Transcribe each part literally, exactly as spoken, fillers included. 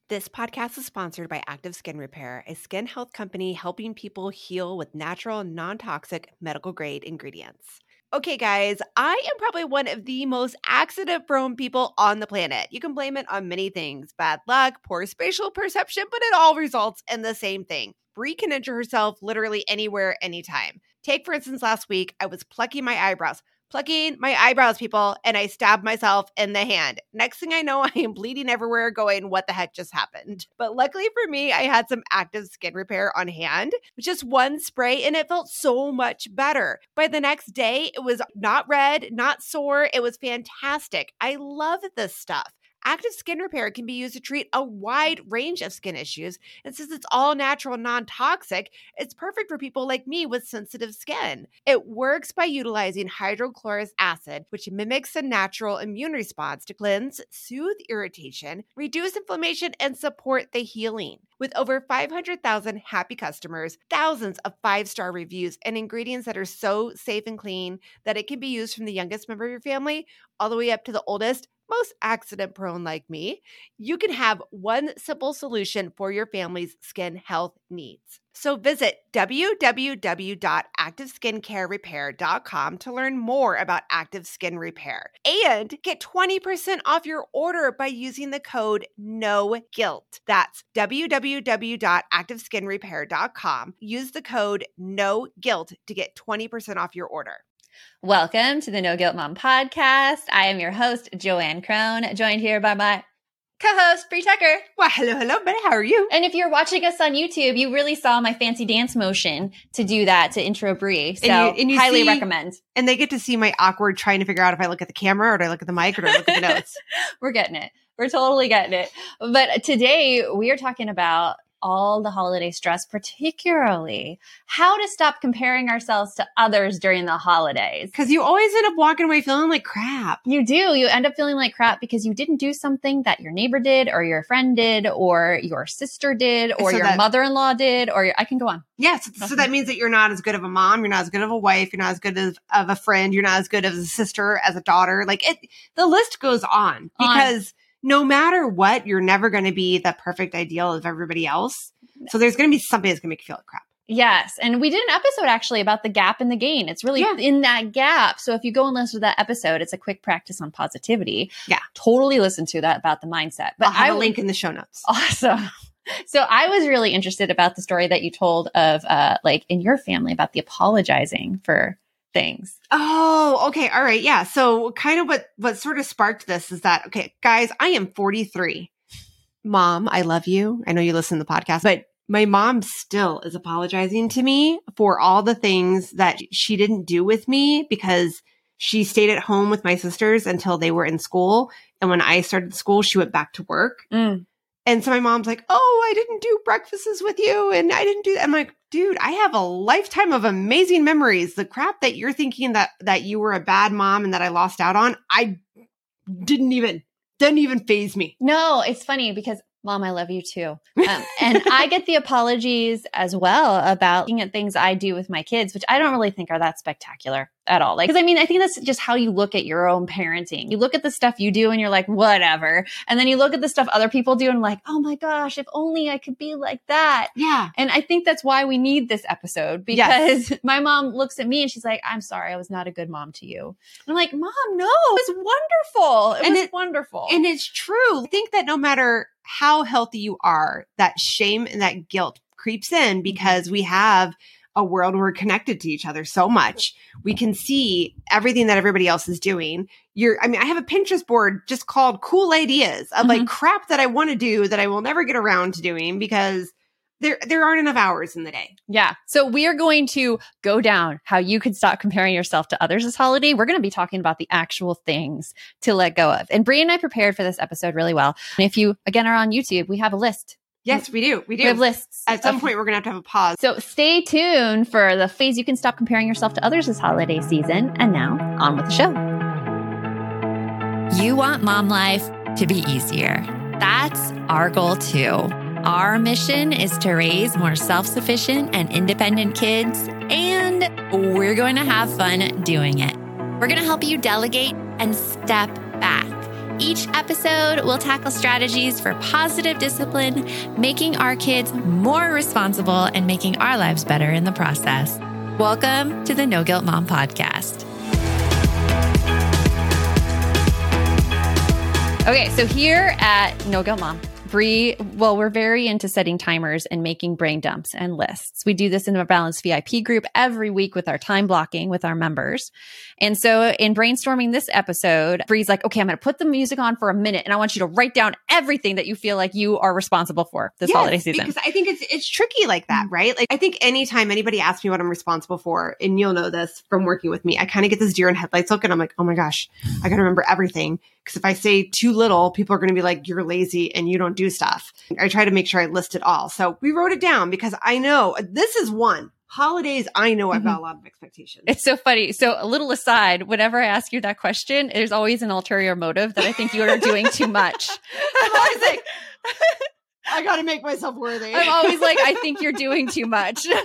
This podcast is sponsored by Active Skin Repair, a skin health company helping people heal with natural, non-toxic, medical-grade ingredients. Okay, guys, I am probably one of the most accident-prone people on the planet. You can blame it on many things, bad luck, poor spatial perception, but it all results in the same thing. Brie can injure herself literally anywhere, anytime. Take, for instance, last week, I was plucking my eyebrows. Plucking my eyebrows, people, and I stabbed myself in the hand. Next thing I know, I am bleeding everywhere going, what the heck just happened? But luckily for me, I had some Active Skin Repair on hand, just one spray, and it felt so much better. By the next day, it was not red, not sore. It was fantastic. I love this stuff. Active Skin Repair can be used to treat a wide range of skin issues. And since it's all natural and non-toxic, it's perfect for people like me with sensitive skin. It works by utilizing hydrochloric acid, which mimics a natural immune response to cleanse, soothe irritation, reduce inflammation, and support the healing. With over five hundred thousand happy customers, thousands of five-star reviews, and ingredients that are so safe and clean that it can be used from the youngest member of your family all the way up to the oldest, most accident-prone like me, you can have one simple solution for your family's skin health needs. So visit w w w dot active skincare repair dot com to learn more about Active Skin Repair and get twenty percent off your order by using the code NOGUILT. That's w w w dot active skin repair dot com. Use the code NOGUILT to get twenty percent off your order. Welcome to the No Guilt Mom podcast. I am your host, Joanne Crone, joined here by my co-host, Brie Tucker. Well, hello, hello, Betty. How are you? And if you're watching us on YouTube, you really saw my fancy dance motion to do that, to intro Brie. So and you, and you highly see, recommend. And they get to see my awkward trying to figure out if I look at the camera or do I look at the mic or do I look at the notes. We're getting it. We're totally getting it. But today we are talking about all the holiday stress, particularly how to stop comparing ourselves to others during the holidays. Because you always end up walking away feeling like crap. You do. You end up feeling like crap because you didn't do something that your neighbor did or your friend did or your sister did or so your that, mother-in-law did or your, I can go on. Yes. Yeah, so, so that means that you're not as good of a mom. You're not as good of a wife. You're not as good of, of a friend. You're not as good of a sister, as a daughter. Like it, the list goes on because on. No matter what, you're never going to be the perfect ideal of everybody else. So there's going to be something that's going to make you feel like crap. Yes. And we did an episode actually about the gap and the gain. It's really yeah. in that gap. So if you go and listen to that episode, it's a quick practice on positivity. Yeah. Totally listen to that about the mindset. But I'll have I, a link in the show notes. Awesome. So I was really interested about the story that you told of uh, like in your family about the apologizing for things. Oh, okay. All right. Yeah. So kind of what, what sort of sparked this is that, okay, guys, I am forty-three. Mom, I love you. I know you listen to the podcast, but my mom still is apologizing to me for all the things that she didn't do with me because she stayed at home with my sisters until they were in school. And when I started school, she went back to work. Mm. And so my mom's like, oh, I didn't do breakfasts with you. And I didn't do that. I'm like, dude, I have a lifetime of amazing memories. The crap that you're thinking that, that you were a bad mom and that I lost out on, I didn't even, didn't even faze me. No, it's funny because Mom, I love you too. Um, and I get the apologies as well about looking at things I do with my kids, which I don't really think are that spectacular at all. Like, because I mean, I think that's just how you look at your own parenting. You look at the stuff you do and you're like, whatever. And then you look at the stuff other people do and like, oh my gosh, if only I could be like that. Yeah. And I think that's why we need this episode because yes. my mom looks at me and she's like, I'm sorry, I was not a good mom to you. And I'm like, Mom, no, it was wonderful. It and was it, wonderful. And it's true. I think that no matter how healthy you are, that shame and that guilt creeps in because we have a world where we're connected to each other so much. We can see everything that everybody else is doing. You're, I mean, I have a Pinterest board just called cool ideas of mm-hmm. like crap that I want to do that I will never get around to doing because there, there aren't enough hours in the day. Yeah. So we are going to go down how you can stop comparing yourself to others this holiday. We're going to be talking about the actual things to let go of. And Brie and I prepared for this episode really well. And if you, again, are on YouTube, we have a list. Yes, we do. We do. We have lists. At some point, we're going to have to have a pause. So stay tuned for the ways you can stop comparing yourself to others this holiday season. And now, on with the show. You want mom life to be easier. That's our goal too. Our mission is to raise more self-sufficient and independent kids, and we're going to have fun doing it. We're going to help you delegate and step back. Each episode will tackle strategies for positive discipline, making our kids more responsible and making our lives better in the process. Welcome to the No Guilt Mom Podcast. Okay, so here at No Guilt Mom, Bree, well, we're very into setting timers and making brain dumps and lists. We do this in a Balanced V I P group every week with our time blocking with our members. And so in brainstorming this episode, Bree's like, okay, I'm going to put the music on for a minute and I want you to write down everything that you feel like you are responsible for this yes, holiday season. Because I think it's it's tricky like that, right? Like I think anytime anybody asks me what I'm responsible for, and you'll know this from working with me, I kind of get this deer in headlights look and I'm like, oh my gosh, I got to remember everything. Because if I say too little, people are going to be like, you're lazy and you don't do stuff. I try to make sure I list it all. So we wrote it down because I know this is one. Holidays, I know I've got a lot of expectations. It's so funny. So a little aside, whenever I ask you that question, there's always an ulterior motive that I think you are doing too much. I'm always like, I got to make myself worthy. I'm always like, I think you're doing too much. No.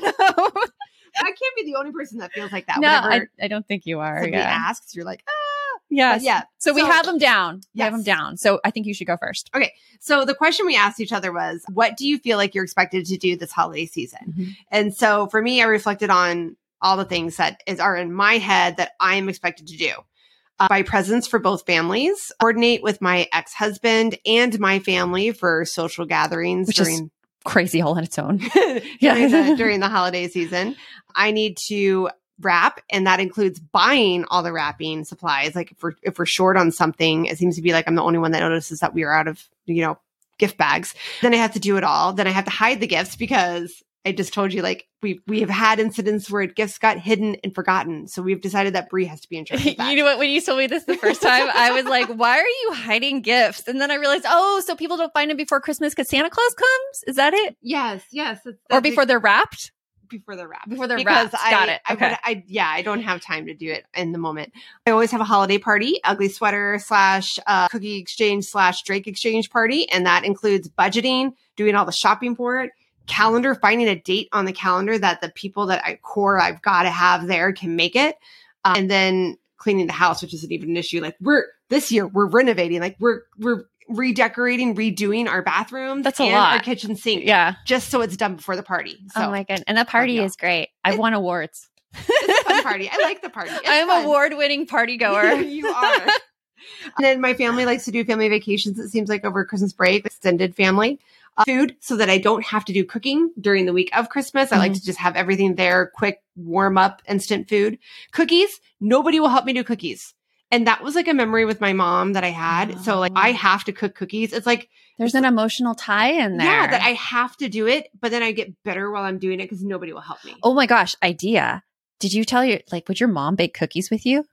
I can't be the only person that feels like that. No, Whenever I, I don't think you are. somebody Yeah. asks, you're like, ah. Yes. But yeah. So, so we have them down. We yes. have them down. So I think you should go first. Okay. So the question we asked each other was, what do you feel like you're expected to do this holiday season? Mm-hmm. And so for me, I reflected on all the things that is, are in my head that I am expected to do. Uh, buy presents for both families, coordinate with my ex-husband and my family for social gatherings Which during is crazy all on its own. yeah. during, the, during the holiday season. I need to wrap, and that includes buying all the wrapping supplies. Like if we're if we're short on something, it seems to be like I'm the only one that notices that we are out of, you know, gift bags. Then I have to do it all. Then I have to hide the gifts because I just told you, like we we have had incidents where gifts got hidden and forgotten. So we've decided that Bree has to be in charge of that. You know what? When you told me this the first time, I was like, why are you hiding gifts? And then I realized, oh, so people don't find them before Christmas because Santa Claus comes? Is that it? Yes, yes. That's, or before they're wrapped? Before they're wrapped. Before they're because wrapped. I, Got it. Okay. I, would, I, yeah, I don't have time to do it in the moment. I always have a holiday party, ugly sweater slash uh, cookie exchange slash Drake exchange party. And that includes budgeting, doing all the shopping for it, calendar, finding a date on the calendar that the people that I core I've got to have there can make it. Uh, and then cleaning the house, which isn't even an issue. Like we're, this year we're renovating, like we're, we're, redecorating, redoing our bathrooms. That's a and lot. Our kitchen sink. Yeah. Just so it's done before the party. So, oh my God. And the party yeah. is great. I've It- won awards. It's a fun party. I like the party. It's I'm fun. an award-winning party goer. You are. And then my family likes to do family vacations, it seems like, over Christmas break, extended family. Uh, food, so that I don't have to do cooking during the week of Christmas. I Mm-hmm. like to just have everything there, quick, warm up, instant food. Cookies, nobody will help me do cookies. And that was like a memory with my mom that I had. Oh. So like I have to cook cookies. It's like there's an emotional tie in there. Yeah, that I have to do it, but then I get bitter while I'm doing it because nobody will help me. Oh my gosh, idea. Did you tell your, like, would your mom bake cookies with you?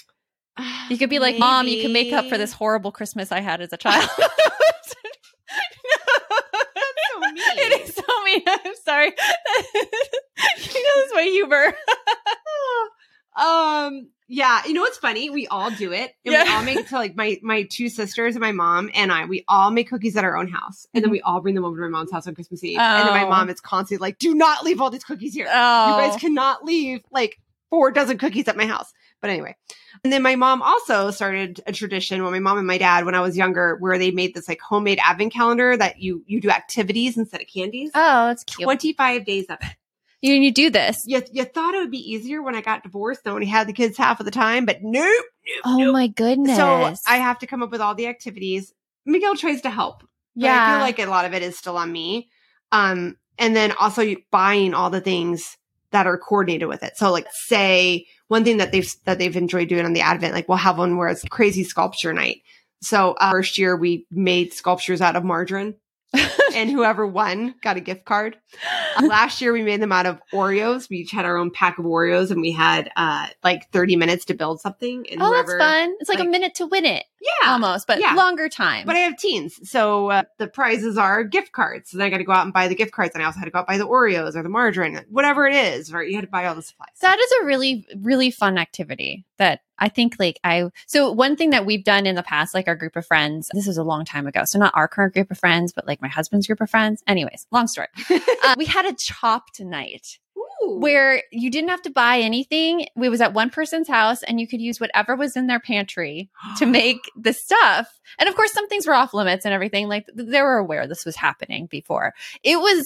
You could be like, Mom, you can make up for this horrible Christmas I had as a child. That's so mean. It is so mean. I'm sorry. You know, that's my humor. um, yeah, you know what's funny? We all do it, and Yeah. we all make so like my my two sisters and my mom and I. We all make cookies at our own house, and then we all bring them over to my mom's house on Christmas Eve. And then my Oh. mom is constantly like, "Do not leave all these cookies here. Oh. You guys cannot leave like four dozen cookies at my house." But anyway, and then my mom also started a tradition when my mom and my dad, when I was younger, where they made this like homemade advent calendar that you you do activities instead of candies. Oh, that's cute. twenty-five days of it. You, you do this. You, you thought it would be easier when I got divorced and only had the kids half of the time, but nope, nope, Oh nope. my goodness. So I have to come up with all the activities. Miguel tries to help. But yeah. I feel like a lot of it is still on me. Um, and then also you buying all the things that are coordinated with it. So like say one thing that they've, that they've enjoyed doing on the Advent, like we'll have one where it's crazy sculpture night. So uh, first year we made sculptures out of margarine. And whoever won got a gift card. Uh, last year, we made them out of Oreos. We each had our own pack of Oreos, and we had uh, like thirty minutes to build something. And oh, whoever, that's fun. It's like, like- a minute to win it. Yeah. Almost, but Yeah. longer time. But I have teens. So uh, the prizes are gift cards. So then I got to go out and buy the gift cards. And I also had to go out and buy the Oreos or the margarine, whatever it is, right? You had to buy all the supplies. That is a really, really fun activity that I think like I, so one thing that we've done in the past, like our group of friends, this was a long time ago. So not our current group of friends, but like my husband's group of friends. Anyways, long story. uh, we had a chopped night. Ooh. Ooh. where you didn't have to buy anything. We was at one person's house and you could use whatever was in their pantry to make the stuff. And of course, some things were off limits and everything. Like they were aware this was happening before. It was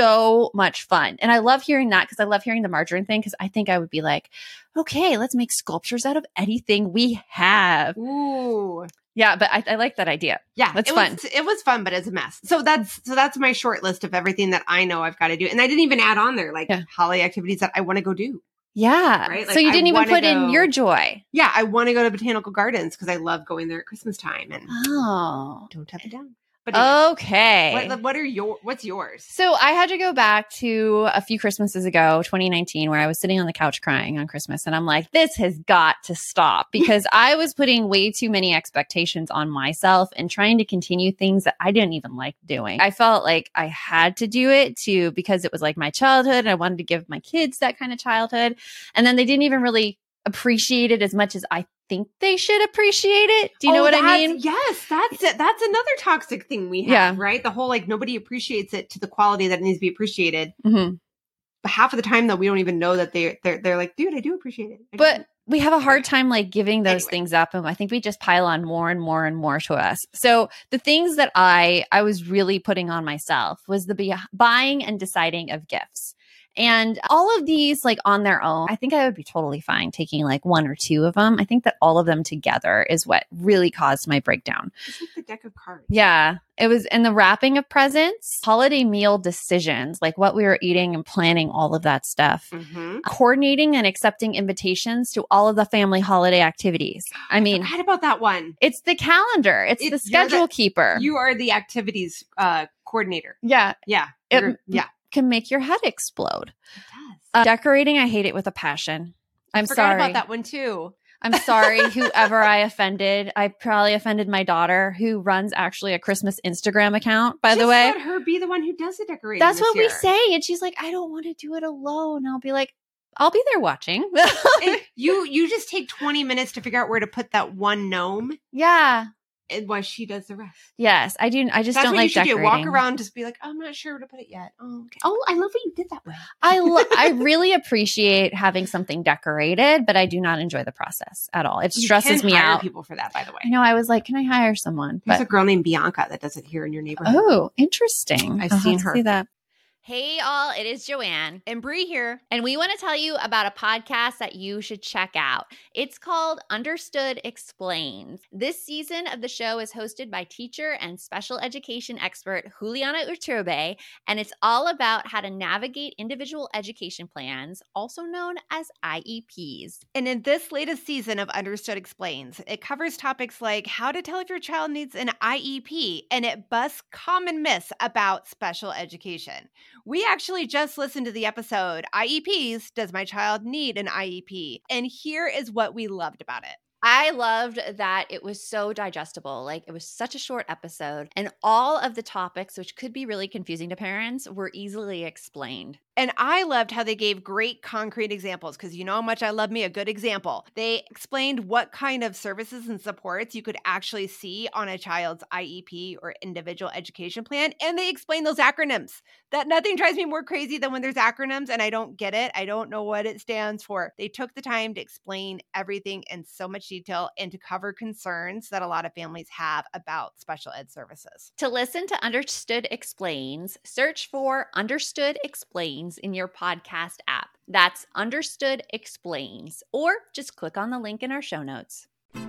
so much fun. And I love hearing that because I love hearing the margarine thing because I think I would be like, okay, let's make sculptures out of anything we have. Ooh. Yeah, but I, I like that idea. Yeah, that's it fun. Was, it was fun, but it's a mess. So that's so that's my short list of everything that I know I've got to do, and I didn't even add on there like Yeah. holiday activities that I want to go do. Yeah, Right? so Like, you I didn't even wanna put go- in your joy. Yeah, I want to go to botanical gardens because I love going there at Christmas time. And Oh, don't tap it down. But anyway, okay. what, what are your what's yours? So I had to go back to a few Christmases ago, twenty nineteen, where I was sitting on the couch crying on Christmas. And I'm like, this has got to stop because I was putting way too many expectations on myself and trying to continue things that I didn't even like doing. I felt like I had to do it too because it was like my childhood. And I wanted to give my kids that kind of childhood. And then they didn't even really appreciate it as much as I think they should appreciate it. Do you know Oh, what I that's- mean? Yes, that's it. That's another toxic thing we have, Yeah. right? The whole like nobody appreciates it to the quality that it needs to be appreciated. Mm-hmm. But half of the time, though, we don't even know that they they're they're like, dude, I do appreciate it. I do. But we have a hard time like giving those Anyway. things up. And I think we just pile on more and more and more to us. So the things that I, I was really putting on myself was the be- buying and deciding of gifts. And all of these, like on their own, I think I would be totally fine taking like one or two of them. I think that all of them together is what really caused my breakdown. It's like the deck of cards. Yeah, it was in the wrapping of presents, holiday meal decisions, like what we were eating and planning all of that stuff. Mm-hmm. Coordinating and accepting invitations to all of the family holiday activities. I mean, I forgot about that one. it's the calendar. It's, It's- the you're the- schedule keeper. You are the activities uh, coordinator. yeah. Yeah. It- You're- yeah. Can make your head explode. It does. Uh, decorating, I hate it with a passion. I'm Forgot sorry. about that one too. I'm sorry, whoever I offended. I probably offended my daughter, who runs actually a Christmas Instagram account, by Just the way. let her be the one who does the decorating. That's this what we year. say. And she's like, I don't want to do it alone. I'll be like, I'll be there watching. And you you just take twenty minutes to figure out where to put that one gnome, yeah. and while she does the rest. Yes, I do. I just That's don't what like you should decorating. do. Walk around, just be like, oh, I'm not sure where to put it yet. Oh, okay. Oh, I love what you did that way. I lo- I really appreciate having something decorated, but I do not enjoy the process at all. It You stresses can me hire out. people for that, by the way. I know. I was like, can I hire someone? There's But a girl named Bianca that does it here in your neighborhood. oh, interesting. I've I'll seen have to her. See that. Hey, all, it is Joanne. And Bree here. And we want to tell you about a podcast that you should check out. It's called Understood Explains. This season of the show is hosted by teacher and special education expert Juliana Urturbe, and it's all about how to navigate individual education plans, also known as I E Ps. And in this latest season of Understood Explains, it covers topics like how to tell if your child needs an I E P, and it busts common myths about special education. We actually just listened to the episode, I E Ps, Does My Child Need an I E P? And here is what we loved about it. I loved that it was so digestible. Like, it was such a short episode, and all of the topics, which could be really confusing to parents, were easily explained. And I loved how they gave great concrete examples because you know how much I love me a good example. They explained what kind of services and supports you could actually see on a child's I E P or individual education plan. And they explained those acronyms. That nothing drives me more crazy than when there's acronyms and I don't get it. I don't know what it stands for. They took the time to explain everything in so much detail and to cover concerns that a lot of families have about special ed services. To listen to Understood Explains, search for Understood Explains in your podcast app. That's Understood Explains, or just click on the link in our show notes.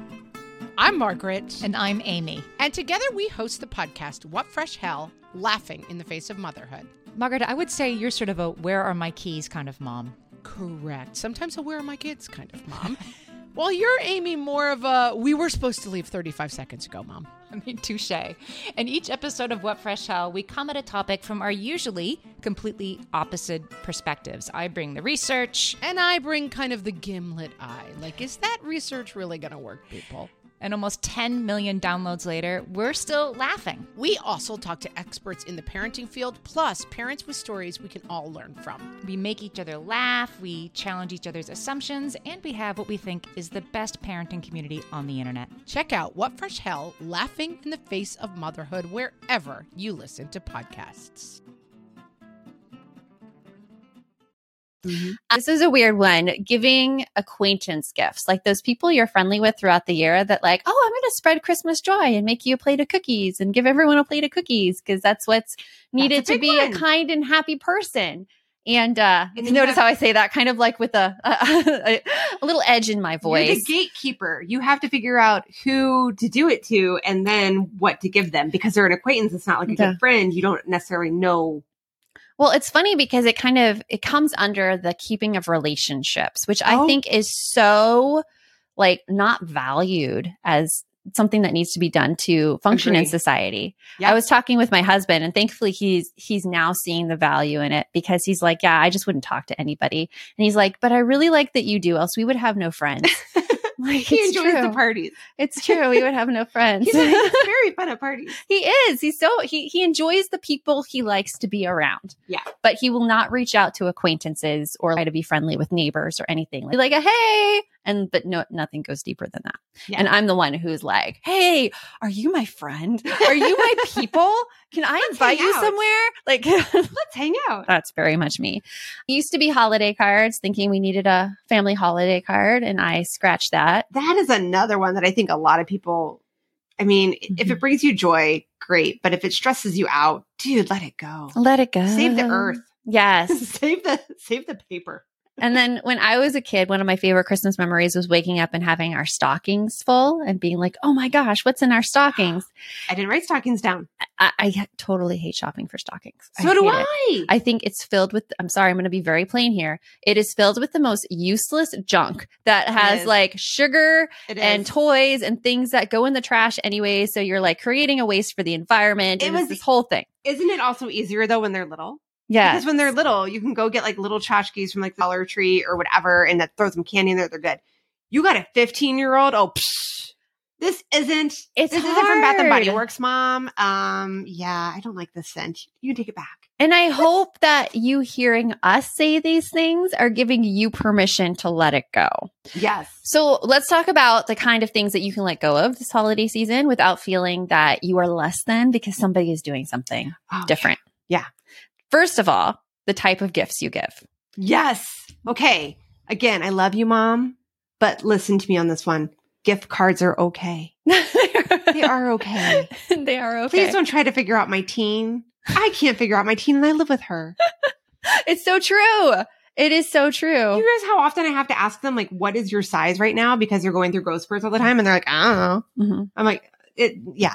I'm Margaret. And I'm Amy. And together we host the podcast, What Fresh Hell? Laughing in the Face of Motherhood. Margaret, I would say you're sort of a where are my keys kind of mom. Correct. Sometimes a where are my kids kind of mom. Well, you're Amy more of a we were supposed to leave thirty-five seconds ago, mom. I mean, touche. In each episode of What Fresh Hell, we come at a topic from our usually completely opposite perspectives. I bring the research. And I bring kind of the gimlet eye. Like, is that research really going to work, people? And almost ten million downloads later, we're still laughing. We also talk to experts in the parenting field, plus parents with stories we can all learn from. We make each other laugh, we challenge each other's assumptions, and we have what we think is the best parenting community on the internet. Check out What Fresh Hell? Laughing in the Face of Motherhood wherever you listen to podcasts. Mhm. This is a weird one. Giving acquaintance gifts, like those people you're friendly with throughout the year that like, oh, I'm going to spread Christmas joy and make you a plate of cookies and give everyone a plate of cookies because that's what's needed to big be one. a kind and happy person. And uh, And then you notice have- how I say that kind of like with a, a, a little edge in my You're voice. the gatekeeper. You have to figure out who to do it to and then what to give them because they're an acquaintance. It's not like a Yeah. good friend. You don't necessarily know. Well, it's funny because it kind of it comes under the keeping of relationships, which I Oh. think is so like not valued as something that needs to be done to function in Agreed. society. Yeah. I was talking with my husband and thankfully he's he's now seeing the value in it because he's like, yeah, I just wouldn't talk to anybody. And he's like, but I really like that you do, else we would have no friends. Like, He it's enjoys true. the parties. It's true. We would have no friends. He's, he's very fun at parties. He is. He's so he he enjoys the people he likes to be around. Yeah. But he will not reach out to acquaintances or try to be friendly with neighbors or anything. Like, like a hey, and but no nothing goes deeper than that. Yeah. And I'm the one who's like, "Hey, are you my friend? Are you my people? Can I Let's invite hang you out." somewhere?" Like Let's hang out. that's very much me. It used to be holiday cards, thinking we needed a family holiday card, and I scratched that. That is another one that I think a lot of people, I mean, if Mhm. it brings you joy, great. But if it stresses you out, dude, let it go. Let it go. Save the earth. Yes. save the save the paper. And then when I was a kid, one of my favorite Christmas memories was waking up and having our stockings full and being like, oh my gosh, what's in our stockings? I didn't write stockings down. I, I totally hate shopping for stockings. So do hate it. I. I think it's filled with, I'm sorry, I'm going to be very plain here. It is filled with the most useless junk that has is. like sugar It and is. toys and things that go in the trash anyway. So you're like creating a waste for the environment. It And it's was- this whole thing. Isn't it also easier though when they're little? Yeah. Because when they're little, you can go get like little tchotchkes from like the Dollar Tree or whatever, and that throws some candy in there. They're good. You got a fifteen year old. Oh, psh, this isn't. It's this isn't from Bath and Body hard. Works, Mom. Um, yeah, I don't like this scent. You can take it back. And I hope that you hearing us say these things are giving you permission to let it go. Yes. So let's talk about the kind of things that you can let go of this holiday season without feeling that you are less than because somebody is doing something Oh, different. Yeah. First of all, the type of gifts you give. Yes. Okay. Again, I love you, Mom, but listen to me on this one. Gift cards are okay. They are okay. They are okay. Please don't try to figure out my teen. I can't figure out my teen, and I live with her. It's so true. It is so true. You guys, how often I have to ask them, like, what is your size right now? Because they're going through growth spurts all the time, and they're like, I don't know. Mhm. I'm like, it, yeah,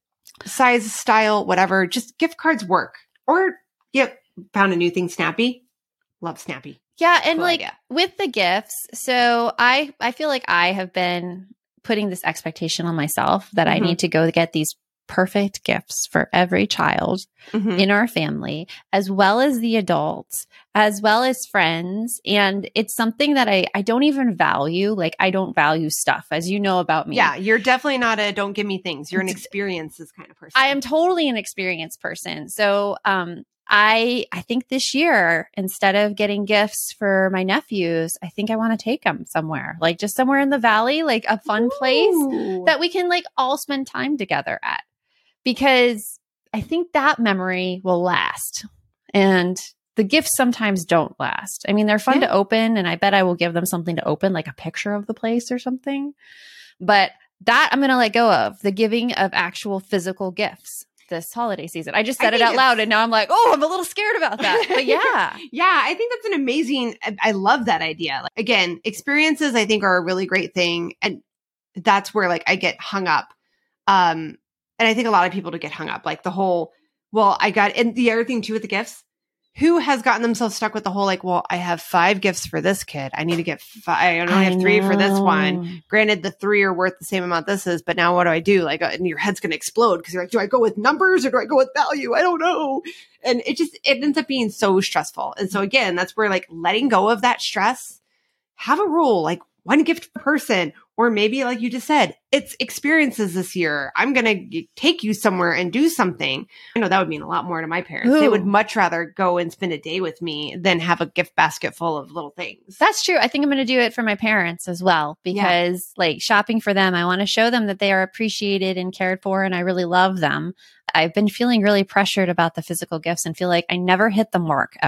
size, style, whatever. Just gift cards work. Or, yep, found a new thing, Snappy. Love Snappy. Yeah, and Cool like idea. with the gifts, so I I feel like I have been putting this expectation on myself that I Mhm. need to go get these perfect gifts for every child Mhm. in our family, as well as the adults, as well as friends. And it's something that I, I don't even value. Like, I don't value stuff, as you know about me. Yeah, you're definitely not a don't give me things. You're an It's- experiences kind of person. I am totally an experienced person. So, um, I I think this year, instead of getting gifts for my nephews, I think I want to take them somewhere, like just somewhere in the valley, like a fun place Ooh. that we can like all spend time together at, because I think that memory will last. And the gifts sometimes don't last. I mean, they're fun Yeah. to open, and I bet I will give them something to open, like a picture of the place or something. But that I'm going to let go of, the giving of actual physical gifts this holiday season. I just I said it think out loud, it's- and now I'm like, oh, I'm a little scared about that. But yeah. Yeah, I think that's an amazing. I, I love that idea. Like, again, experiences I think are a really great thing, and that's where like I get hung up. Um, and I think a lot of people do get hung up, like the whole. Well, I got, and the other thing too with the gifts. Who has gotten themselves stuck with the whole like, well, I have five gifts for this kid. I need to get five. I only have three for this one. Granted, the three are worth the same amount this is, but now what do I do? Like, uh, and your head's going to explode because you're like, do I go with numbers or do I go with value? I don't know. And it just, it ends up being so stressful. And so again, that's where like letting go of that stress, have a rule, like one gift per person, or maybe like you just said, it's experiences this year. I'm going to take you somewhere and do something. I know that would mean a lot more to my parents. They would Ooh. much rather go and spend a day with me than have a gift basket full of little things. That's true. I think I'm going to do it for my parents as well, because like shopping for them, I want to show them that they are appreciated and cared for, and I really love them. I've been feeling really pressured about the physical gifts and feel like I never hit the mark ever.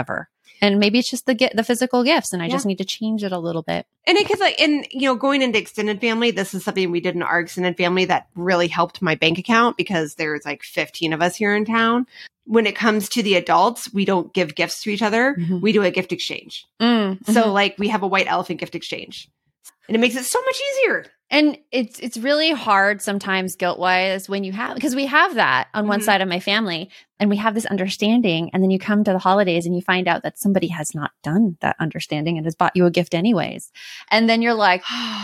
And maybe it's just the gi- the physical gifts, and I Yeah. just need to change it a little bit. And it, cause like, and you know, going into extended family, this is something we did in our extended family that really helped my bank account because there's like fifteen of us here in town. When it comes to the adults, we don't give gifts to each other. Mhm. We do a gift exchange. Mm, So mhm. like we have a white elephant gift exchange and it makes it so much easier. And it's it's really hard sometimes guilt wise when you have, because we have that on one Mhm. side of my family and we have this understanding, and then you come to the holidays and you find out that somebody has not done that understanding and has bought you a gift anyways. And then you're like,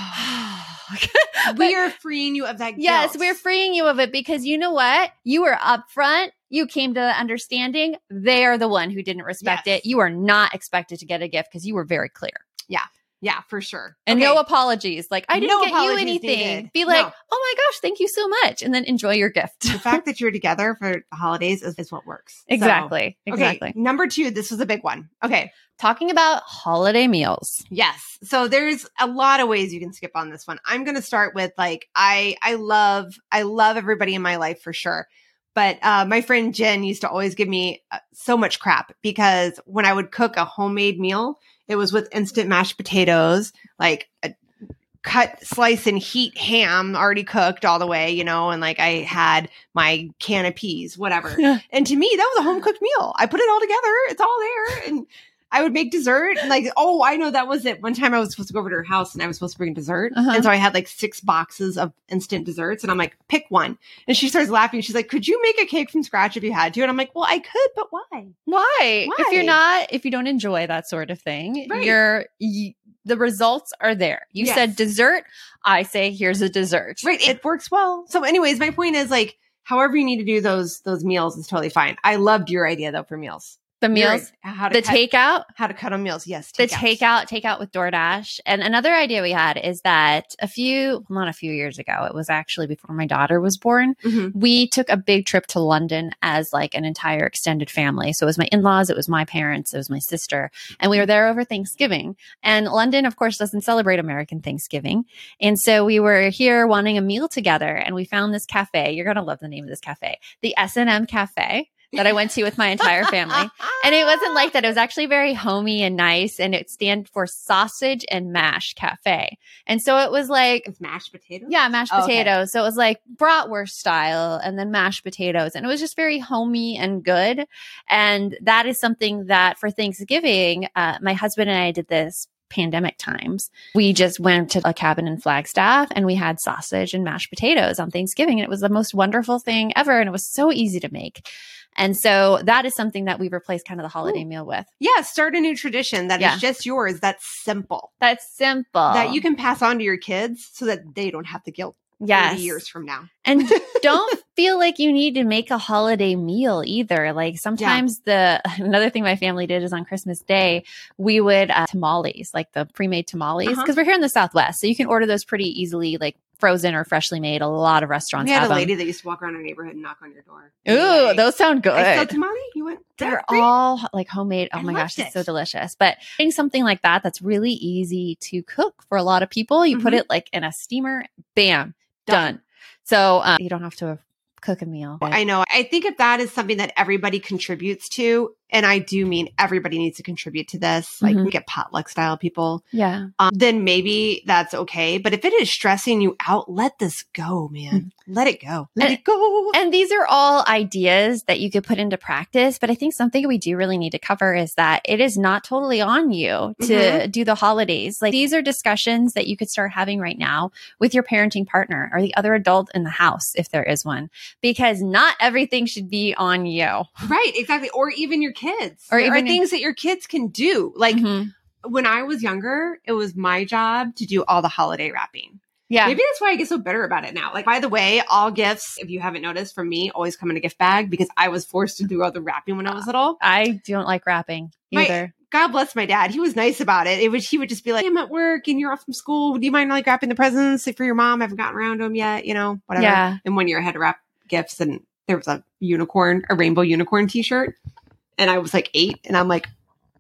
We are freeing you of that guilt. yes, we're freeing you of it because you know what? You were upfront. You came to the understanding. They are the one who didn't respect Yes. it. You are not expected to get a gift because you were very clear. Yeah, for sure. And Okay. no apologies. Like, I didn't No get you apologies anything. needed. Be like, No. oh my gosh, thank you so much. And then enjoy your gift. The fact that you're together for the holidays is, is what works. So- Exactly. Okay, Exactly. number two, this was a big one. Okay. Talking about holiday meals. Yes. So there's a lot of ways you can skip on this one. I'm going to start with like, I, I love, I love everybody in my life for sure. But uh, my friend Jen used to always give me uh, so much crap because when I would cook a homemade meal, it was with instant mashed potatoes, like a cut, slice, and heat ham already cooked all the way, you know, and like I had my can of peas, whatever. Yeah. And to me, that was a home cooked meal. I put it all together. It's all there. And I would make dessert and like, oh, I know that was it. One time I was supposed to go over to her house and I was supposed to bring dessert. Uh-huh. And so I had like six boxes of instant desserts and I'm like, pick one. And she starts laughing. She's like, could you make a cake from scratch if you had to? And I'm like, well, I could, but why? Why? Why? If you're not, if you don't enjoy that sort of thing, Right. you're, you, the results are there. You Yes. said dessert. I say, here's a dessert. Right. It works well. So anyways, my point is like, however you need to do those, those meals is totally fine. I loved your idea though for meals. The Your- meals, how to the cut, takeout, how to cut on meals. Yes. the takeouts. takeout, takeout with DoorDash. And another idea we had is that a few, not a few years ago, it was actually before my daughter was born. Mhm. We took a big trip to London as like an entire extended family. So it was my in-laws, it was my parents, it was my sister, and we were there over Thanksgiving. And London, of course, doesn't celebrate American Thanksgiving. And so we were here wanting a meal together, and we found this cafe. You're going to love the name of this cafe, the S and M Cafe, that I went to with my entire family. And it wasn't like that. It was actually very homey and nice. And it stand for Sausage and Mash Cafe. And so it was like, It's mashed potatoes. yeah, mashed Oh, okay. potatoes. So it was like bratwurst style and then mashed potatoes. And it was just very homey and good. And that is something that for Thanksgiving, uh, my husband and I did this pandemic times. We just went to a cabin in Flagstaff and we had sausage and mashed potatoes on Thanksgiving. And it was the most wonderful thing ever. And it was so easy to make. And so that is something that we replaced kind of the holiday Ooh. meal with. Yeah. Start a new tradition that Yeah. is just yours. That's simple. That's simple. That you can pass on to your kids so that they don't have the guilt yes. thirty years from now. And don't feel like you need to make a holiday meal either. Like sometimes the another thing my family did is on Christmas Day, we would uh, tamales, like the pre-made tamales, because Uh-huh. we're here in the Southwest. So you can order those pretty easily, like frozen or freshly made. A lot of restaurants We had have a them. lady that used to walk around our neighborhood and knock on your door. Ooh, Like, those sound good. I said tamale. You went. They're "That's great." all like homemade. Oh I my gosh, loved it's so it. delicious. But getting something like that that's really easy to cook for a lot of people, you put Mhm. it like in a steamer, bam, done. Done. So um, you don't have to cook a meal. I know. I think if that is something that everybody contributes to, and I do mean everybody needs to contribute to this, like Mhm. we get potluck style people, Yeah. um, then maybe that's okay. But if it is stressing you out, let this go, man. Let it go. Let And- it go. And these are all ideas that you could put into practice. But I think something we do really need to cover is that it is not totally on you to Mhm. do the holidays. Like these are discussions that you could start having right now with your parenting partner or the other adult in the house, if there is one, because not everything should be on you. Right. Exactly. Or even your kids. Or Or there even- are things that your kids can do. Like Mhm. when I was younger, it was my job to do all the holiday wrapping. Yeah. Maybe that's why I get so bitter about it now. Like, by the way, all gifts, if you haven't noticed from me, always come in a gift bag because I was forced to do all the wrapping when I was little. I don't like wrapping My- either. God bless my dad. He was nice about it. It was, he would just be like, I'm at work and you're off from school. Do you mind like wrapping the presents for your mom? I haven't gotten around to them yet, you know, whatever. Yeah. And one year I had to wrap gifts and there was a unicorn, a rainbow unicorn t-shirt. And I was like eight and I'm like,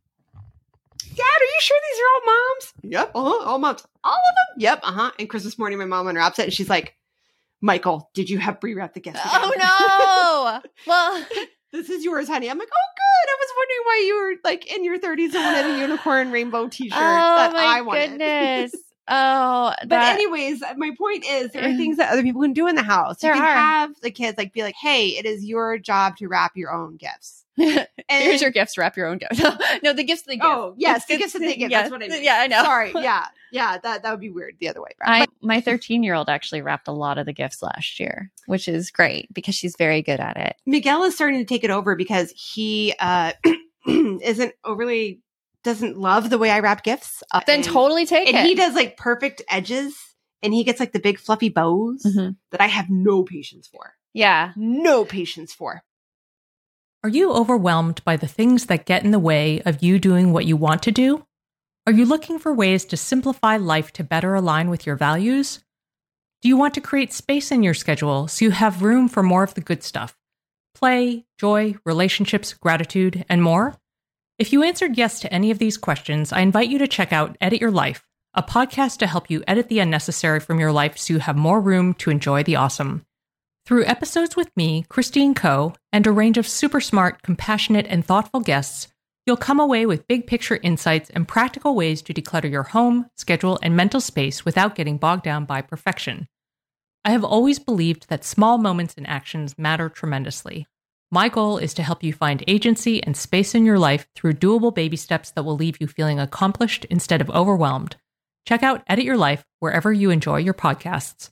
Dad, are you sure these are all moms? Yep. Uh-huh. All moms. All of them? Yep. Uh-huh. And Christmas morning, my mom unwraps it and she's like, Michael, did you have Brie wrap the gifts? again?" Oh no. Well, This is yours, honey. I'm like, oh, good. I was was wondering why you were like in your thirties and wanted a unicorn rainbow t-shirt Oh that my I wanted. goodness. Oh, But that- anyways, my point is there are things that other people can do in the house. There you can are. have the kids like be like, hey, it is your job to wrap your own gifts. And here's your gifts. Wrap your own gift. no, the gifts they give. Oh, yes, It's- the gifts that they give. yeah, That's what I mean. Yeah, I know. Sorry. Yeah. Yeah. That, that would be weird the other way. I, my thirteen year old actually wrapped a lot of the gifts last year, which is great because she's very good at it. Miguel is starting to take it over because he uh, isn't overly doesn't love the way I wrap gifts. Uh, Then and, totally take and it. he does like perfect edges, and he gets like the big fluffy bows Mhm. that I have no patience for. Yeah. No patience for. Are you overwhelmed by the things that get in the way of you doing what you want to do? Are you looking for ways to simplify life to better align with your values? Do you want to create space in your schedule so you have room for more of the good stuff? Play, joy, relationships, gratitude, and more? If you answered yes to any of these questions, I invite you to check out Edit Your Life, a podcast to help you edit the unnecessary from your life so you have more room to enjoy the awesome. Through episodes with me, Christine Coe, and a range of super smart, compassionate, and thoughtful guests, you'll come away with big picture insights and practical ways to declutter your home, schedule, and mental space without getting bogged down by perfection. I have always believed that small moments and actions matter tremendously. My goal is to help you find agency and space in your life through doable baby steps that will leave you feeling accomplished instead of overwhelmed. Check out Edit Your Life wherever you enjoy your podcasts.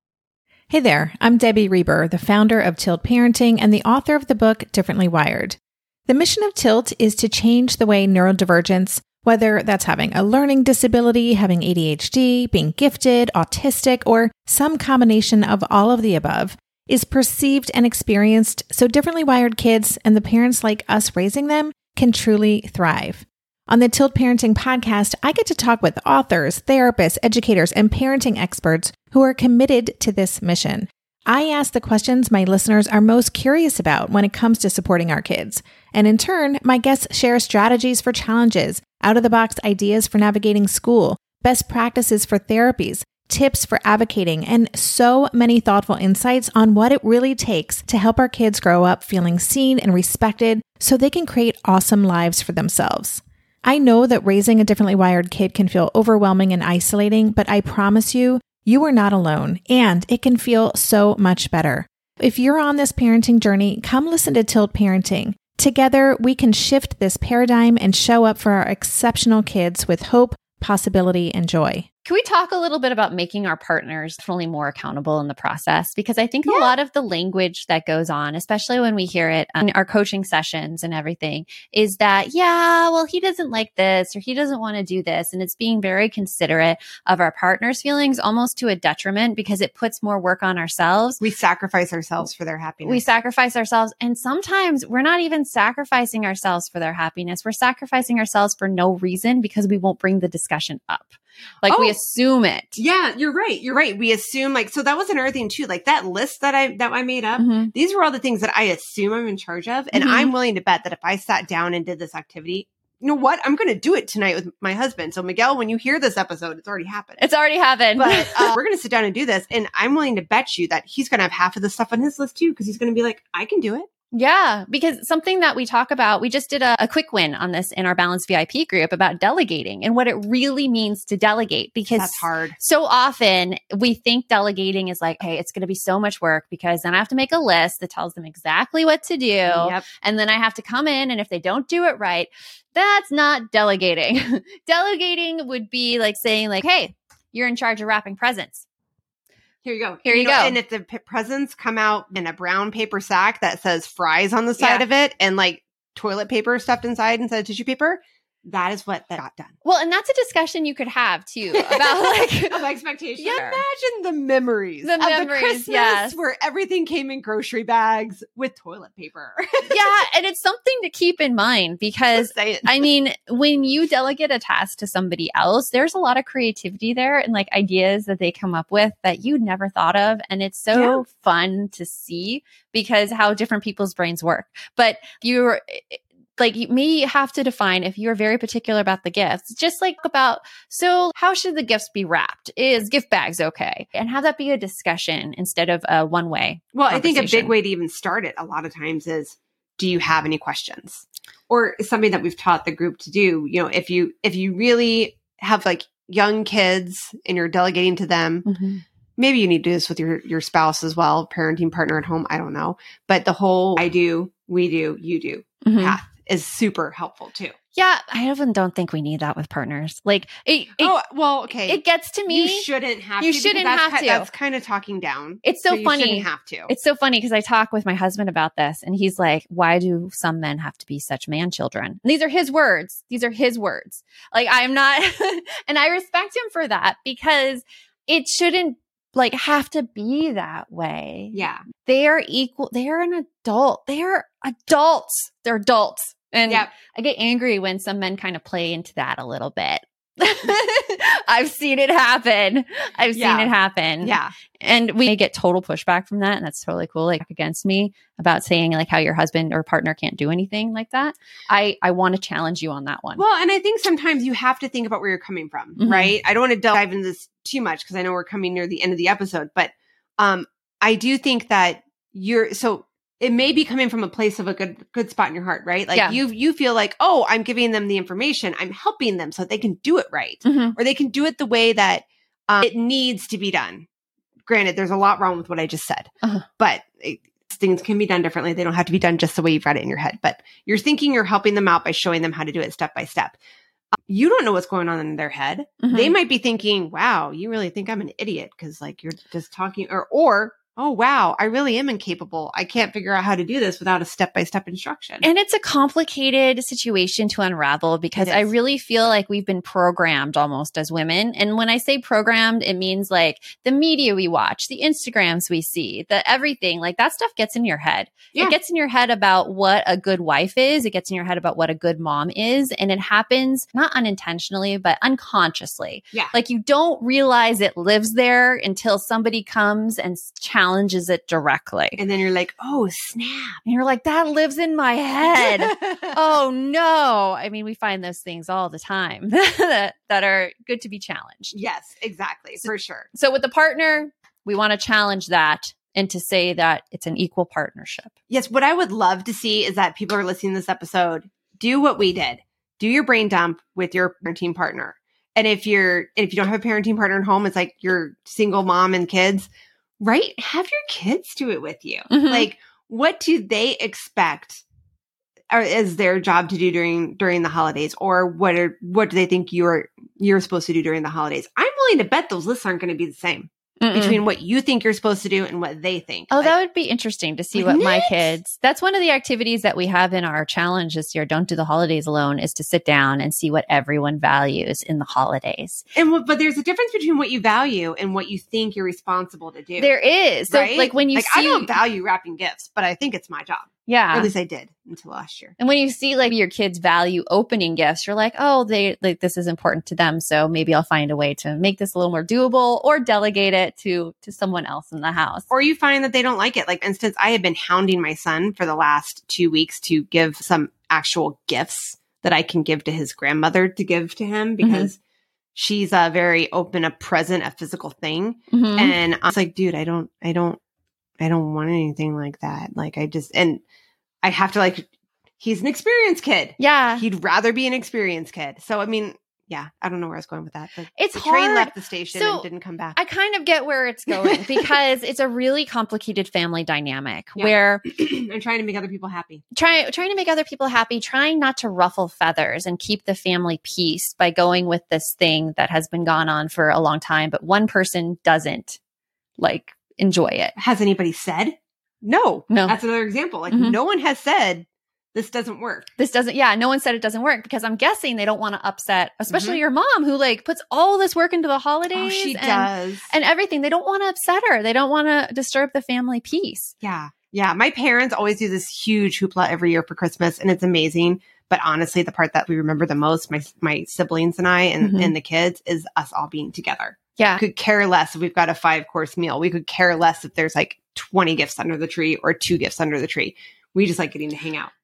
Hey there, I'm Debbie Reber, the founder of Tilt Parenting and the author of the book Differently Wired. The mission of Tilt is to change the way neurodivergence, whether that's having a learning disability, having A D H D, being gifted, autistic, or some combination of all of the above, is perceived and experienced so differently wired kids and the parents like us raising them can truly thrive. On the Tilt Parenting podcast, I get to talk with authors, therapists, educators, and parenting experts who are committed to this mission. I ask the questions my listeners are most curious about when it comes to supporting our kids. And in turn, my guests share strategies for challenges, out-of-the-box ideas for navigating school, best practices for therapies, tips for advocating, and so many thoughtful insights on what it really takes to help our kids grow up feeling seen and respected so they can create awesome lives for themselves. I know that raising a differently wired kid can feel overwhelming and isolating, but I promise you, you are not alone, and it can feel so much better. If you're on this parenting journey, come listen to Tilt Parenting. Together, we can shift this paradigm and show up for our exceptional kids with hope, possibility, and joy. Can we talk a little bit about making our partners definitely more accountable in the process? Because I think Yeah. a lot of the language that goes on, especially when we hear it in our coaching sessions and everything, is that, yeah, well, he doesn't like this or he doesn't want to do this. And it's being very considerate of our partner's feelings, almost to a detriment because it puts more work on ourselves. We sacrifice ourselves for their happiness. We sacrifice ourselves. And sometimes we're not even sacrificing ourselves for their happiness. We're sacrificing ourselves for no reason because we won't bring the discussion up. Like Oh. we assume it. Yeah, you're right. You're right. We assume like, so that was another thing too. Like that list that I, that I made up, Mhm. these were all the things that I assume I'm in charge of. And Mhm. I'm willing to bet that if I sat down and did this activity, you know what? I'm going to do it tonight with my husband. So Miguel, when you hear this episode, it's already happened. It's already happened. But uh, we're going to sit down and do this. And I'm willing to bet you that he's going to have half of the stuff on his list too. Cause he's going to be like, I can do it. Yeah, because something that we talk about, we just did a, a quick win on this in our Balance V I P group about delegating and what it really means to delegate. Because That's hard. so often we think delegating is like, hey, it's going to be so much work because then I have to make a list that tells them exactly what to do. Yep. And then I have to come in. And if they don't do it right, that's not delegating. Delegating would be like saying like, hey, you're in charge of wrapping presents. Here you go. Here you know, go. And if the p- presents come out in a brown paper sack that says fries on the side Yeah. of it and like toilet paper stuffed inside instead of tissue paper, that is what that got done. Well, and that's a discussion you could have too about like of expectation. Yeah. Imagine the memories. The of memories, the Christmas yes. where everything came in grocery bags with toilet paper. yeah, and it's something to keep in mind because Say it. I mean, when you delegate a task to somebody else, there's a lot of creativity there and like ideas that they come up with that you never thought of. And it's so Yeah. fun to see because how different people's brains work. But you're like, you may have to define if you're very particular about the gifts, just like about, so how should the gifts be wrapped? Is gift bags okay? And have that be a discussion instead of a one way. Well, I think a big conversation. way to even start it a lot of times is, do you have any questions? or something that we've taught the group to do, you know, if you, if you really have like young kids and you're delegating to them, Mm-hmm. maybe you need to do this with your, your spouse as well, parenting partner at home. I don't know. But the whole I do, we do, you do Mm-hmm. path is super helpful too. Yeah, I often don't think we need that with partners. Like, it, it, oh, well, okay. it gets to me. You shouldn't have You to. shouldn't because that's have ki- to. That's kind of talking down. It's so you funny. shouldn't have to. It's so funny because I talk with my husband about this and he's like, why do some men have to be such man children? And these are his words. These are his words. Like, I'm not, and I respect him for that because it shouldn't like have to be that way. Yeah. They are equal. They are an adult. They are adults. They're adults. And Yep. I get angry when some men kind of play into that a little bit. I've seen it happen. I've Yeah. seen it happen. Yeah. And we get total pushback from that. And that's totally cool. Like against me about saying like how your husband or partner can't do anything like that. I, I want to challenge you on that one. Well, and I think sometimes you have to think about where you're coming from, Mhm. right? I don't want to dive into this too much because I know we're coming near the end of the episode, but um, I do think that you're, so it may be coming from a place of a good, good spot in your heart, right? Like Yeah. you, you feel like, oh, I'm giving them the information. I'm helping them so they can do it right. Mhm. Or they can do it the way that um, it needs to be done. Granted, there's a lot wrong with what I just said, Uh-huh. but it, things can be done differently. They don't have to be done just the way you've got it in your head, but you're thinking you're helping them out by showing them how to do it step by step. Um, you don't know what's going on in their head. Mhm. They might be thinking, wow, you really think I'm an idiot because like you're just talking or, or, oh, wow, I really am incapable. I can't figure out how to do this without a step-by-step instruction. And it's a complicated situation to unravel because It I is. really feel like we've been programmed almost as women. And when I say programmed, it means like the media we watch, the Instagrams we see, the everything, like that stuff gets in your head. Yeah. It gets in your head about what a good wife is. It gets in your head about what a good mom is. And it happens not unintentionally, but unconsciously. Yeah. Like you don't realize it lives there until somebody comes and challenges it directly. And then you're like, oh, snap. And you're like, that lives in my head. Oh no. I mean, we find those things all the time that, that are good to be challenged. Yes, exactly. For sure. So with the partner, we want to challenge that and to say that it's an equal partnership. Yes, what I would love to see is that people are listening to this episode. Do what we did. Do your brain dump with your parenting partner. And if you're if you don't have a parenting partner at home, it's like you're single mom and kids, right? Have your kids do it with you. Mhm. Like, what do they expect or is their job to do during during the holidays? Or what are what do they think you're you're supposed to do during the holidays? I'm willing to bet those lists aren't going to be the same Mm-mm. between what you think you're supposed to do and what they think. Oh, Like, that would be interesting to see what Wouldn't my it? kids. That's one of the activities that we have in our challenge this year. Don't do the holidays alone is to sit down and see what everyone values in the holidays. And what, but there's a difference between what you value and what you think you're responsible to do. There is. So right? like when you like, see I don't value wrapping gifts, but I think it's my job. yeah. Or at least I did until last year. And when you see like your kids value opening gifts, you're like, oh, they like this is important to them. So maybe I'll find a way to make this a little more doable or delegate it to to someone else in the house. Or you find that they don't like it. Like, for instance, I have been hounding my son for the last two weeks to give some actual gifts that I can give to his grandmother to give to him because she's a very open, a present, a physical thing. Mhm. And I was like, dude, I don't, I don't, I don't want anything like that. Like, I just, and I have to like, he's an experienced kid. Yeah. He'd rather be an experienced kid. So, I mean, yeah, I don't know where I was going with that. The, It's the train hard. left the station So, and didn't come back. I kind of get where it's going because it's a really complicated family dynamic Yeah. where I'm trying to make other people happy. try, trying to make other people happy, trying not to ruffle feathers and keep the family peace by going with this thing that has been gone on for a long time, but one person doesn't like enjoy it. Has anybody said? No. No. That's another example. Like, Mhm. no one has said this doesn't work. This doesn't, yeah, no one said it doesn't work because I'm guessing they don't want to upset, especially Mhm. your mom who like puts all this work into the holidays Oh, she and, does. and everything. They don't want to upset her. They don't want to disturb the family peace. Yeah. Yeah. My parents always do this huge hoopla every year for Christmas, and it's amazing. But honestly, the part that we remember the most, my my siblings and I and, Mhm. and the kids, is us all being together. Yeah. Could care less if we've got a five course meal. We could care less if there's like twenty gifts under the tree or two gifts under the tree. We just like getting to hang out.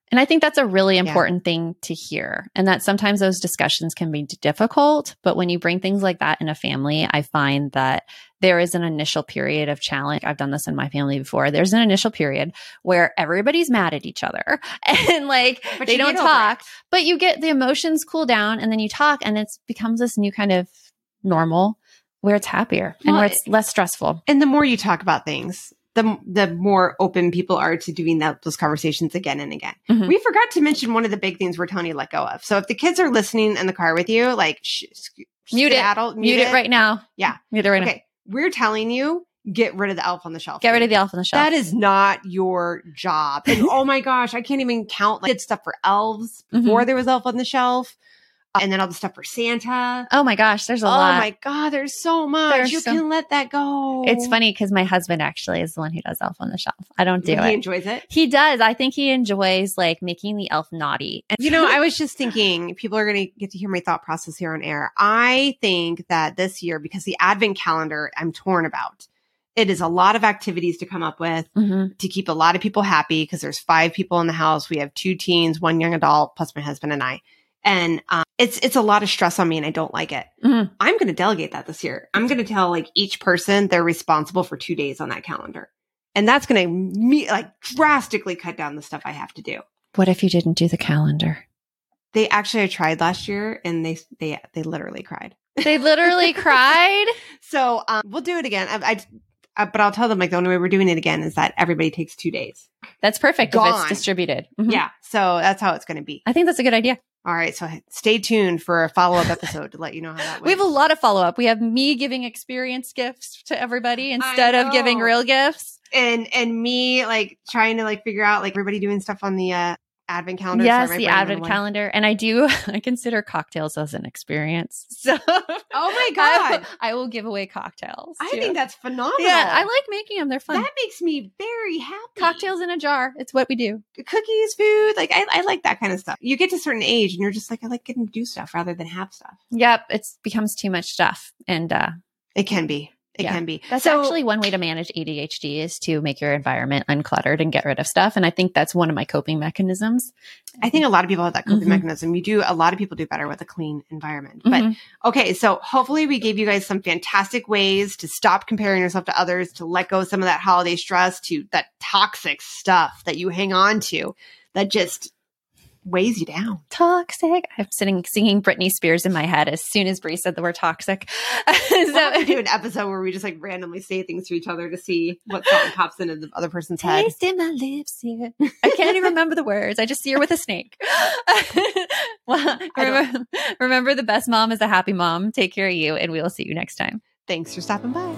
And I think that's a really important yeah. thing to hear. And that sometimes those discussions can be difficult. But when you bring things like that in a family, I find that there is an initial period of challenge. I've done this in my family before. There's an initial period where everybody's mad at each other and like but they don't talk, but you get the emotions cool down and then you talk and it becomes this new kind of normal where it's happier and well, where it's less stressful. And the more you talk about things, the the more open people are to doing that, those conversations again and again. Mm-hmm. We forgot to mention one of the big things we're telling you to let go of. So if the kids are listening in the car with you, like sh- sh- mute it, mute, mute it. it right now. Yeah, mute it right okay. now. We're telling you, get rid of the elf on the shelf. Get rid of the elf on the shelf. That is not your job. And oh my gosh, I can't even count like did stuff for elves before mm-hmm. there was elf on the shelf. And then all the stuff for Santa. Oh my gosh, there's a oh lot. Oh my God, there's so much. There's you so- can let that go. It's funny because my husband actually is the one who does elf on the shelf. I don't do he it. He enjoys it? He does. I think he enjoys like making the elf naughty. And you know, I was just thinking people are going to get to hear my thought process here on air. I think that this year, because the advent calendar I'm torn about, it is a lot of activities to come up with mm-hmm. to keep a lot of people happy because there's five people in the house. We have two teens, one young adult, plus my husband and I. And um, it's it's a lot of stress on me and I don't like it. Mm-hmm. I'm going to delegate that this year. I'm going to tell like each person they're responsible for two days on that calendar. And that's going to me like drastically cut down the stuff I have to do. What if you didn't do the calendar? They actually, I tried last year and they they they literally cried. They literally cried? So um, we'll do it again. I, I Uh, but I'll tell them like the only way we're doing it again is that everybody takes two days. That's perfect Gone. If it's distributed. Mm-hmm. Yeah. So that's how it's going to be. I think that's a good idea. All right. So stay tuned for a follow-up episode to let you know how that went. We have a lot of follow-up. We have me giving experience gifts to everybody instead of giving real gifts. And and me like trying to like figure out like everybody doing stuff on the uh, advent calendar. Yes, the advent calendar. And I do, I consider cocktails as an experience. So, oh my God. I will, I will give away cocktails. I too. think that's phenomenal. Yeah, I like making them. They're fun. That makes me very happy. Cocktails in a jar. It's what we do. Cookies, food. Like, I, I like that kind of stuff. You get to a certain age and you're just like, I like getting to do stuff rather than have stuff. Yep. It becomes too much stuff. And, uh, it can be. It yeah. can be. That's so, actually one way to manage A D H D is to make your environment uncluttered and get rid of stuff. And I think that's one of my coping mechanisms. I think a lot of people have that coping mm-hmm. mechanism. You do, a lot of people do better with a clean environment. Mm-hmm. But okay, so hopefully we gave you guys some fantastic ways to stop comparing yourself to others, to let go of some of that holiday stress, to that toxic stuff that you hang on to that just weighs you down. Toxic. I'm sitting singing Britney Spears in my head as soon as Brie said the word toxic. So we'll have to do an episode where we just like randomly say things to each other to see what song pops into the other person's head. Taste in my lips here. I can't even remember the words. I just see her with a snake. Well, remember, remember, the best mom is a happy mom. Take care of you, and we will see you next time. Thanks for stopping by.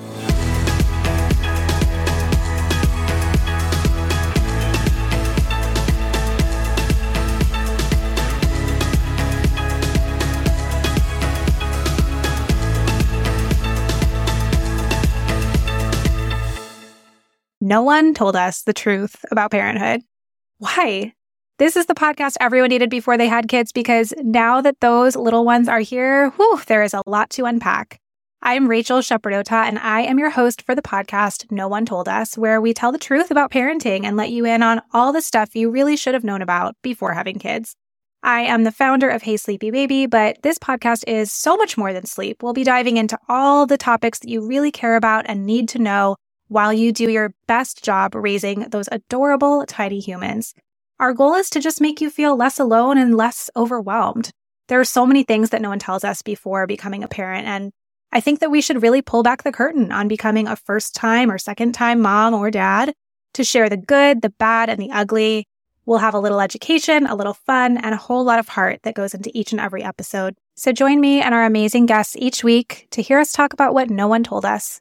No one told us the truth about parenthood. Why? This is the podcast everyone needed before they had kids because now that those little ones are here, whew, there is a lot to unpack. I'm Rachel Shepardota, and I am your host for the podcast No One Told Us, where we tell the truth about parenting and let you in on all the stuff you really should have known about before having kids. I am the founder of Hey Sleepy Baby, but this podcast is so much more than sleep. We'll be diving into all the topics that you really care about and need to know while you do your best job raising those adorable, tiny humans. Our goal is to just make you feel less alone and less overwhelmed. There are so many things that no one tells us before becoming a parent, and I think that we should really pull back the curtain on becoming a first-time or second-time mom or dad to share the good, the bad, and the ugly. We'll have a little education, a little fun, and a whole lot of heart that goes into each and every episode. So join me and our amazing guests each week to hear us talk about what no one told us.